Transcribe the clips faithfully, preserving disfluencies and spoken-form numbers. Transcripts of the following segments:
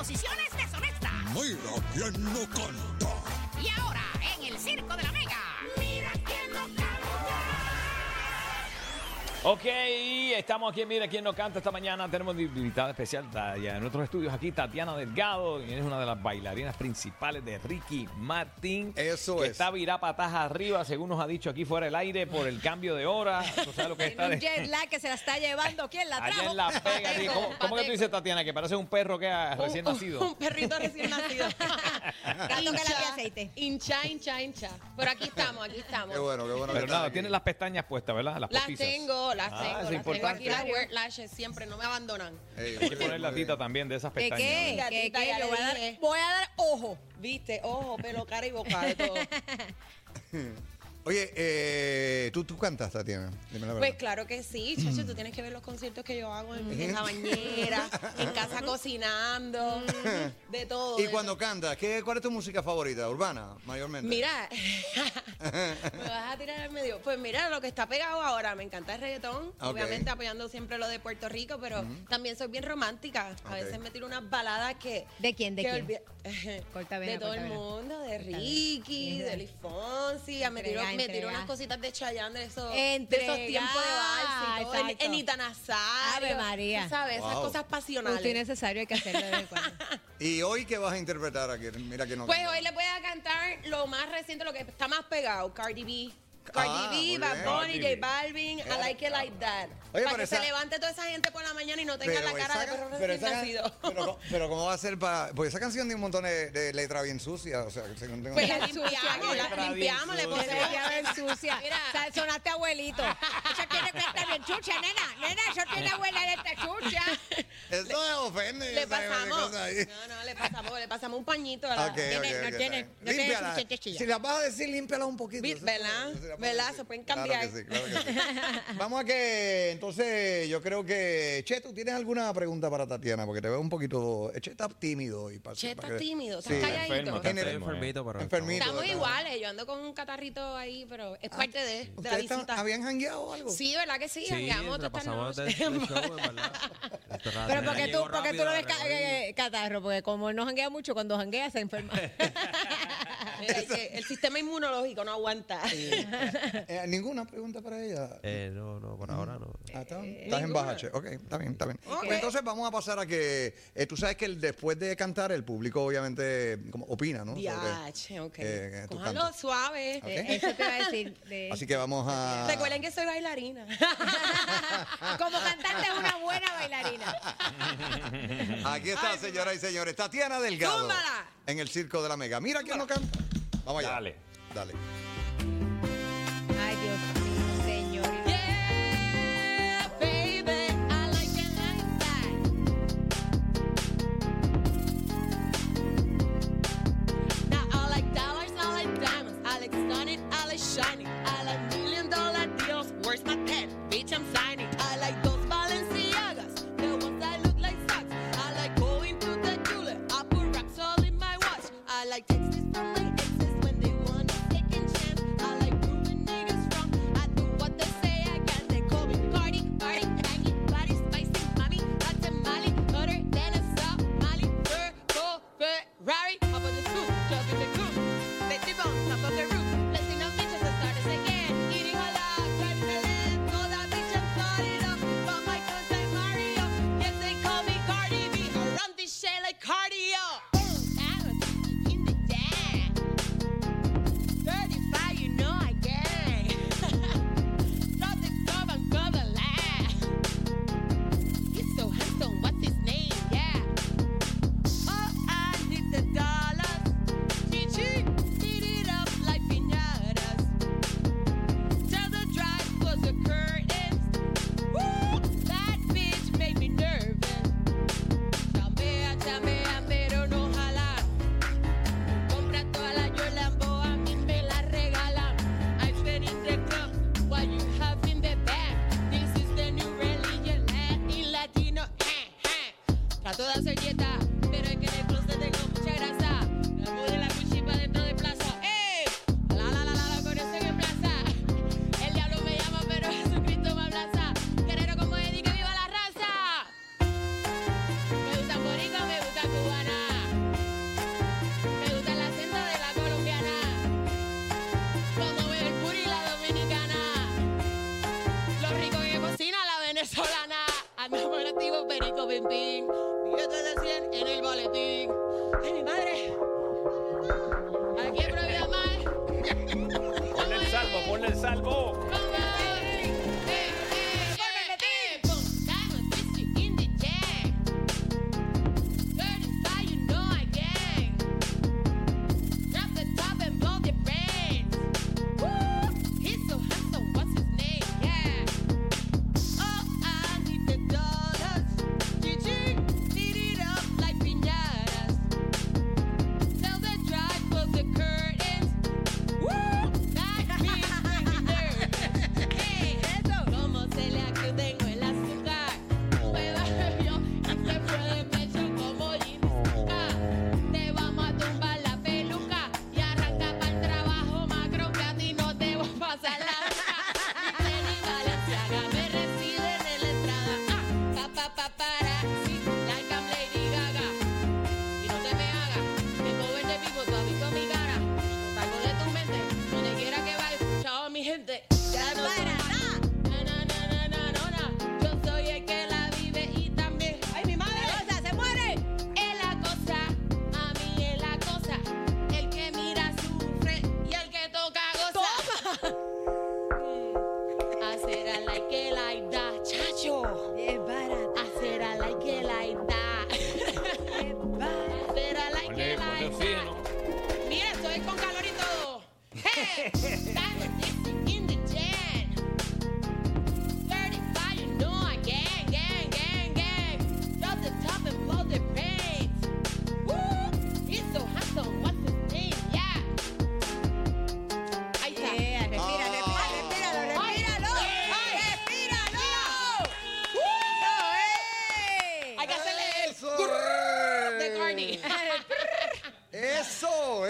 composiciones deshonestas. Mira quién no canta. Y ahora, en el Circo de la Mega, mira quién no canta. Ok, estamos aquí en Mira quién no canta esta mañana. Tenemos invitada especial ya en nuestros estudios aquí, Tatiana Delgado, quien es una de las bailarinas principales de Ricky Martin. Eso que es. está virá patas arriba, según nos ha dicho aquí fuera del aire, por el cambio de hora. ¿Tú sabes lo que está? Un jet lag que se la está llevando. ¿Quién la trajo? Allá en La Vega. ¿Cómo, ¿Cómo que tú Pateco. dices, Tatiana? Que parece un perro que ha recién Un- nacido. Un perrito recién nacido. Gato que le pide aceite. Hincha, hincha, hincha. Pero aquí estamos, aquí estamos. Qué bueno, qué bueno. Pero que nada, estás tienes aquí. las pestañas puestas, ¿verdad? Las Las postizas. tengo, las Ah, tengo. eso es las tengo importante. aquí, las wear lashes siempre, no me abandonan. Ey, Hay que muy poner la bien. tita también de esas ¿Qué pestañas. qué? ¿verdad? ¿Qué Gatita, qué? ya Yo le voy a dar, dije. voy a dar ojo. Viste, ojo, pelo, cara y boca, de todo. Oye, eh, ¿tú, tú cantas, Tatiana. Dime la verdad. Pues claro que sí, chacho, tú tienes que ver los conciertos que yo hago en, en la bañera, en casa cocinando, de todo. Y de cuando cantas, ¿qué, ¿cuál es tu música favorita? ¿Urbana, mayormente? Mira, me vas a tirar al medio. Pues mira, lo que está pegado ahora, me encanta el reggaetón, Ok. obviamente apoyando siempre lo de Puerto Rico, pero también soy bien romántica. A Ok. veces me tiro unas baladas que... ¿De quién, de que quién? olvi- Corta de vena, todo corta el vena. mundo, de Corta vena. Ricky, Mira. de Luis Fonsi, me tiro, Entrega, me tiro entrega. unas cositas de Chayanne, de esos, de Entrega, esos tiempos de vals y todo, en, exacto. en Ita Nazario, Ave María. tú sabes, esas Wow. cosas pasionales. Justo y necesario, hay que hacerlo de vez en cuando. ¿Y hoy qué vas a interpretar aquí? Mira que no Pues canta. hoy les voy a cantar lo más reciente, lo que está más pegado, Cardi B. Cardi Ah, muy B, Bad bien. Bunny, Cardi J B. Balvin, I like it like that. Oye, Para pero que esa- se levante toda esa gente por la mañana y no tenga la cara de esa- perro pero recién esa- nacido. pero, pero ¿cómo va a ser para...? Porque esa canción tiene un montón de, de letra bien sucia, o sea, que según tengo... Pues la Sucia, limpiamos, letra la limpiamos, le bien Que ponemos... se queda bien sucia. Mira. O sea, sonaste abuelito. Eso tiene que estar bien chucha, nena. Nena, eso tiene abuela de esta chucha. Eso es ofende. Le esa clase de pasamos, cosas ahí. no, no, le pasamos, le pasamos un pañito a la... Ok, tiene- ok, no ok, tiene- está no bien. tiene Límpiala. suficiente chilla. Si las vas a decir, límpiala un poquito. Vi- eso es ¿verdad? todo. Si las vas a ¿Verdad? decir. Se pueden Claro cambiar. que sí, claro que sí. Vamos a que, entonces, yo creo que... Che, ¿tú tienes alguna pregunta para Tatiana? Porque te veo un poquito... Che está tímido. Y para, Che, para está que- tímido, está Sí. calladito. Enfermo, está En el- enfermo, eh. enfermito, pero Enfermito. Estamos ¿verdad? iguales, yo ando con un catarrito ahí, pero es parte de, de la ¿Ustedes están- visita. habían jangueado o algo? Sí, ¿verdad que sí? Sí, Jangueamos la todas estas pasamos del, del noches. show, en verdad. Esto es Pero rápido. porque Llegó tú, porque tú rápido lo a ves ca- revolver. eh, catarro, porque como él no janguea mucho, cuando janguea se enferma. Mira, es que el sistema inmunológico no aguanta. Eh, ¿Ninguna pregunta para ella? Eh, no, no, por ahora no. Ah, está- estás en baja, che. Ok, está bien, está bien. Ok. Pues entonces vamos a pasar a que eh, tú sabes que el- después de cantar el público obviamente como opina, ¿no? Sobre, Diache, ok. eh, que tú Cójanlo cantas. suave. Ok. Eh, Eso te iba a decir. de- Así que vamos a... Recuerden que soy bailarina. Como cantante es una buena bailarina. Aquí está, señoras y señores, Tatiana Delgado. ¡Zúmbala! En el Circo de la Mega. Mira quién no canta. Vamos allá. Dale. Dale. Ay, Dios mío, señor. Yeah, baby, I like it like that. Now I like dollars, I like diamonds, I like stunning, I like shining, I like million dollar deals. Where's my pen? Bitch, I'm signing. I like those Balenciagas, the ones that look like socks. I like going to the jeweler, I put rocks all in my watch. I like texts from my exes when they want a second chance. I like proving niggas wrong. I do what they say I can. They call me Cardi, Cardi, Maggie, body spicy, mommy, hot tamale, hotter than a Somali. Fur, Ferrari, hop on the swoop, jump in the coupe. They dip on top of the roof. Blessing up bitches and start us again. Eating halal, crab fillet, all that bitch I'm started up. But my guns like Mario. Yes, they call me Cardi B. I run this shit like cardio. I was in the jam. thirty-five, you know I gang. Drop the club and cover land. He's so handsome, what's his name? Yeah. Oh, I need the dollars. Gigi, beat it up like piñatas. Tell the drive close the curtains. Woo! That bitch made me nervous. Chambea, chambea, pero no jala. Compra toda la Yolambo, a mí me la regalan. I spend in the club what you have in the bag. This is the new religion, Latin, Latino, eh, eh. Trato de hacer dieta, pero es que en el closet tengo mucha grasa. La de la cuchipa dentro de plaza. ¡Eh! La la la la la con eso en plaza. El diablo me llama, pero Jesucristo me abraza. Guerrero como Eddie, que viva la raza. Me gusta boricua, me gusta cubana. magnetic. Ay, mi madre. Aquí es Provida Mal. Ponle el salvo, ponle el salvo. ¡Eso! ¡Eh!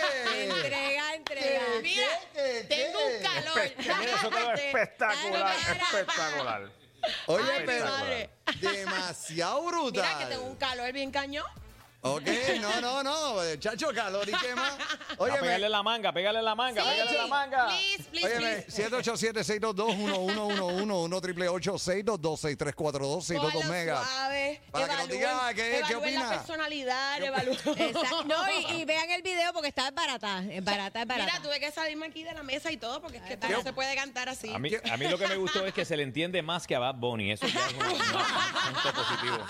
Entrega, entrega. Mira, ¿Qué, qué, tengo qué? un calor. Eso quedó espectacular, espectacular. Oye, Ay, pero madre. demasiado brutal. Mira que tengo un calor bien cañón. Ok, no, no, no, chacho, calor y qué más. Oye, A pegarle la manga, pégale la manga, Sí, pégale sí. la manga. Please, please, Óyeme, please. siete ocho siete, seis dos dos, uno uno uno uno, uno triple ocho, seis dos dos, seis tres cuatro dos, seis dos dos Cógelo mega. suave, Para que nos evalúen- diga qué- qué evalúen la opina. personalidad, evalúen. Exacto. No, y, y vean el video porque está barata. Es barata, es barata. Mira, tuve que salirme aquí de la mesa y todo porque es que esto ¿Qué? no se puede cantar así. A mí, a mí lo que me gustó es que se le entiende más que a Bad Bunny. Eso ya es un, un punto positivo.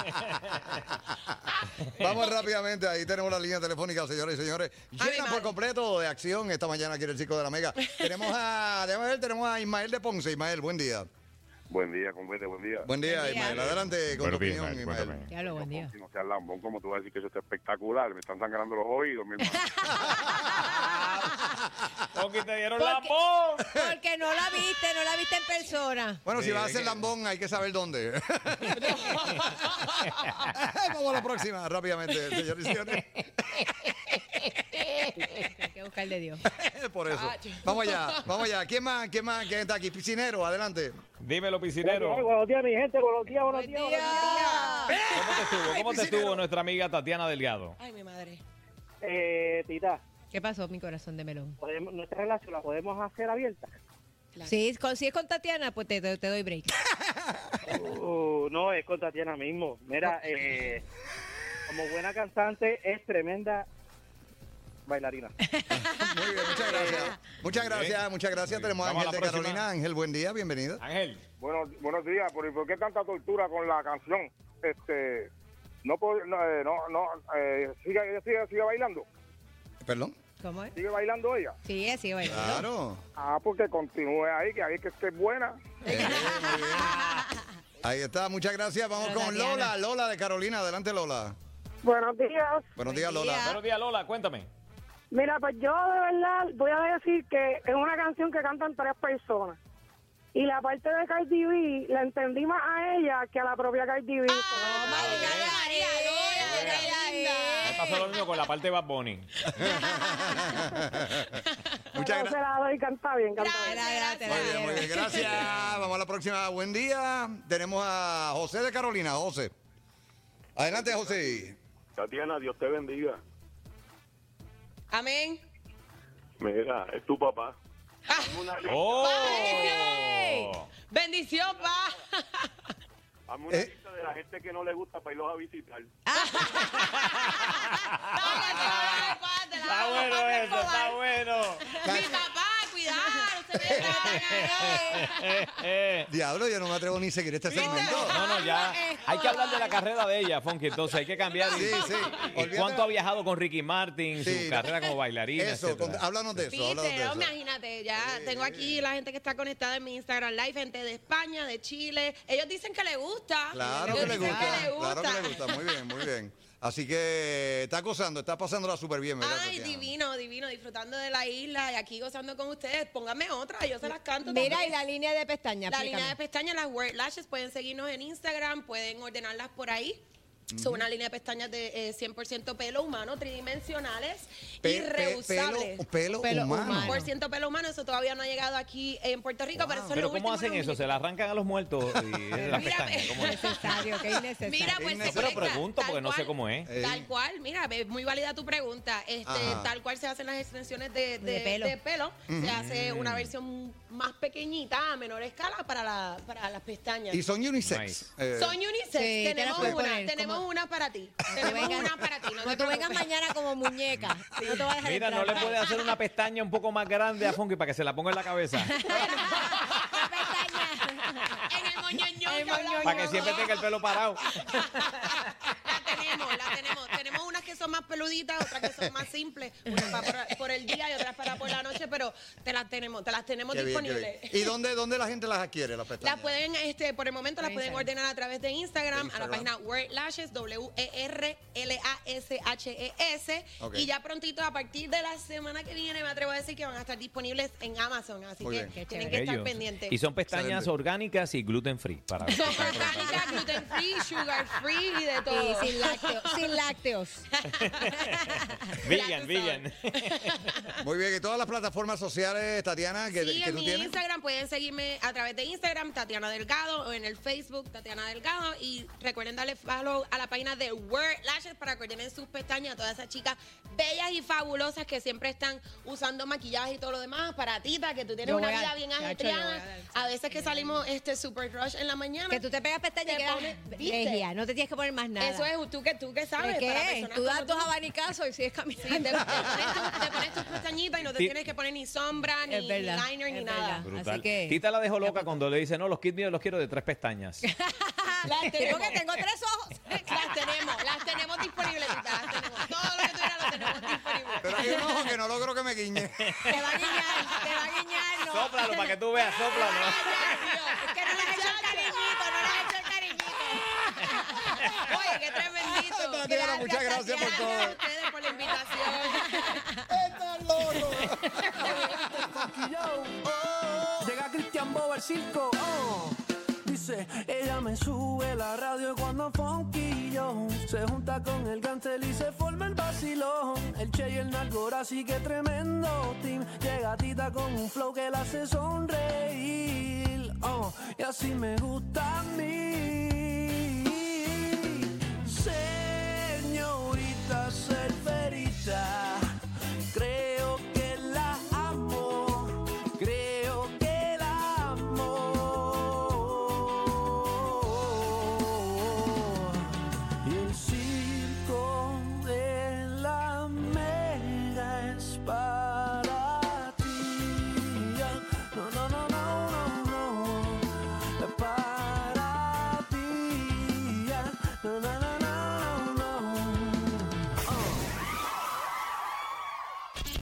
Vamos rápidamente, ahí tenemos la línea telefónica, señores y señores. mi Llena por madre. completo de acción esta mañana aquí en el Circo de la Mega. Tenemos a, déjame ver, tenemos a Ismael de Ponce. Ismael, buen día. Buen día, compete, buen día. Buen día, Buen día. Ismael. Adelante con Buenos tu días, opinión, Ismael, Ismael. cuéntame. Ya lo buen día. Si no seas lambón, como tú vas a decir que eso está espectacular. Me están sangrando los oídos, mi hermano. Porque te dieron Porque- la voz. Porque no la viste, no la viste en persona. Bueno, si Sí, vas a es hacer que- lambón, hay que saber dónde. Vamos a la próxima, rápidamente, señores y señores. Hay que buscar de Dios. Por eso. Cacho. Vamos allá, vamos allá. ¿Quién más? ¿Quién más? ¿Quién está aquí? Piscinero, adelante. Dímelo, piscinero. Buenos días, mi gente. Buenos días, buenos Buen días. día. ¿Cómo te estuvo? ¿Cómo te piscinero. estuvo nuestra amiga Tatiana Delgado? Ay, mi madre. Eh, Tita, ¿Qué pasó, mi corazón de melón? podemos, nuestra relación la podemos hacer abierta. Sí, con, si es con Tatiana, pues te, te- te doy break. Uh, no, es con Tatiana mismo. Mira, eh, como buena cantante, es tremenda bailarina. Muy bien, muchas gracias. Muchas gracias, muchas gracias. Tenemos a Vamos a Ángel la de próxima. Carolina. Ángel, buen día, bienvenida. Ángel. buenos, buenos días, ¿por, ¿por qué tanta tortura con la canción? Este, no, puedo- no, eh, no, no eh, sigue, sigue, sigue bailando. Perdón. ¿Cómo es? Sigue bailando ella. Sí, sí, bueno. Claro. Ah, porque continúe ahí, que ahí que esté buena. Eh, muy bien. Ahí está, muchas gracias. Vamos Pero con Tatiana. Lola, Lola de Carolina. Adelante, Lola. Buenos días. Buenos días, Buen Lola. día. Buenos días, Lola. Cuéntame. Mira, pues yo de verdad voy a decir que es una canción que cantan tres personas. Y la parte de Cardi B la entendí más a ella que a la propia Cardi B. Toma, ya, María, Lola, qué linda. Me pasó lo mismo con la parte de Bad Bunny. Muchas Pero gracias. se la doy, canta bien, canta bien. Gracias, Muy bien, muy bien, gracias. Vamos a la próxima. Buen día. Tenemos a José de Carolina. José. Adelante, José. Tatiana, Dios te bendiga. Amén. Mira, es tu papá. ¡Oh! Bendición, pa. Hazme una Eh. lista de la gente que no le gusta para irlos a visitar. Está bueno eso, está bueno. Mi papá, cuidado, se ve Diablo, yo no me atrevo ni a seguir este segmento. No, no, ya. Hay que hablar de la carrera de ella, Funky. Entonces hay que cambiar. Sí, sí. ¿Y Olvídate- cuánto ha viajado con Ricky Martin, Sí, su carrera como bailarina? Eso, etcétera? con- háblanos de eso, háblanos de Viste, eso. imagínate, ya tengo aquí la gente que está conectada en mi Instagram Live, gente de España, de Chile. Ellos dicen que les gusta. Claro Ellos que le dicen gusta, que les claro que le gusta, muy bien, muy bien. Así que está gozando, está pasándola súper bien, ¿verdad, Ay, Tatiana? divino, divino, disfrutando de la isla y aquí gozando con ustedes. Pónganme otra, yo se las canto. Mira, también. y la línea de pestañas. La línea de explícame. pestañas, las Word Lashes, pueden seguirnos en Instagram, pueden ordenarlas por ahí. Son una línea de pestañas de eh, cien por ciento pelo humano, tridimensionales Pe- y pe- reusables. pelo, pelo, Pelo humano. humano. cien por ciento pelo humano, eso todavía no ha llegado aquí en Puerto Rico, pero eso es Pero lo ¿cómo último hacen en eso? un ¿Se la arrancan a los muertos y es la Mira, pestaña? ¿Cómo es? Innecesario, qué innecesario. Mira, pues se Pero Pero conecta, pregunto tal porque no sé cual, cómo es. Eh. Tal cual, mira, es muy válida tu pregunta. Este, Ajá. tal cual se hacen las extensiones de, de- De pelo. de pelo, se hace una versión más pequeñita, a menor escala para, la, para las pestañas. Y son unisex. Nice. Eh, Son unisex, Sí, te las tenemos puedes una, poner tenemos como- una para ti. No Tenemos vengas- una para ti, no No te tú vengas preocupes. mañana como muñeca. No te vas a dejar Mira, no le entrar. puede hacer una pestaña un poco más grande a Funky para que se la ponga en la cabeza. La pestaña. En el moñoñón. El que hablamos. moñoñón. Para que siempre tenga el pelo parado. La tenemos, la tenemos. Tenemos unas que son más peluditas, otras que son más simples. Unas para por, por el día y otras para por la noche, pero te las tenemos, te las tenemos qué bien, qué disponibles. bien. ¿Y dónde, dónde la gente las adquiere, las pestañas? Las pueden, este, por el momento las Por pueden Instagram. ordenar a través de Instagram, De a la Instagram. página Word Lashes, W E R L A S H E S. Ok. Y ya prontito, a partir de la semana que viene, me atrevo a decir que van a estar disponibles en Amazon. Así Muy que bien. Qué tienen chévere. que estar Ellos. pendientes. Y son pestañas Excelente. orgánicas y gluten free. Para Son orgánicas, gluten free, sugar free y de todo. Y sin lácteos. Sin lácteos. vegan, Ya tú vegan. Muy bien, y todas las plataformas sociales, Tatiana, que, Sí, que en tú mi tienes. Instagram pueden seguirme a través de Instagram, Tatiana Delgado, o en el Facebook, Tatiana Delgado. Y recuerden darle follow a la página de Word Lashes para que ordenen sus pestañas a todas esas chicas bellas y fabulosas que siempre están usando maquillaje y todo lo demás. Para Tita, que tú tienes Yo una voy a- vida bien chacho, yo ajetreada. voy a dar- A veces que salimos este super crush en la mañana. Que tú te pegas pestañas y Te quedas pones- ¿viste? regia. No te tienes que poner más nada. Eso es tú que tú que sabes. ¿De para qué? personas Tú das como dos abanicazos y sigues Sí, te, caminando. te pones tu- te pones tus pestañitas y no te Ti- tienes que poner ni sombra, ni, Es ni verdad, liner, ni es nada. verdad. Brutal. Así que- Tita la dejó loca cuando le dice, no, los kits míos los quiero de tres pestañas. Las Sí, tenemos. porque tengo tres ojos. Las tenemos, las tenemos disponibles, Tita, las tenemos. Todo lo que tú quieras lo tenemos disponible. Pero hay un ojo que no logro que me guiñe. Te va a guiñar, te va a guiñar. No. Sóplalo para que tú veas, sóplalo. Es que no le has hecho el cariñito, no le has hecho el cariñito. Oye, qué tremendito. Tatiana, muchas gracias por Gracias todo. a ustedes por la invitación. ¡Estás loco! Llega Cristian Bob al circo. Oh. Dice, ella me sube la radio cuando Funky Jones se junta con el Gantel y se forma el vacilón. El Che y el Nalgora, así que tremendo team. Llega Tita con un flow que la hace sonreír. Oh. Y así me gusta a mí.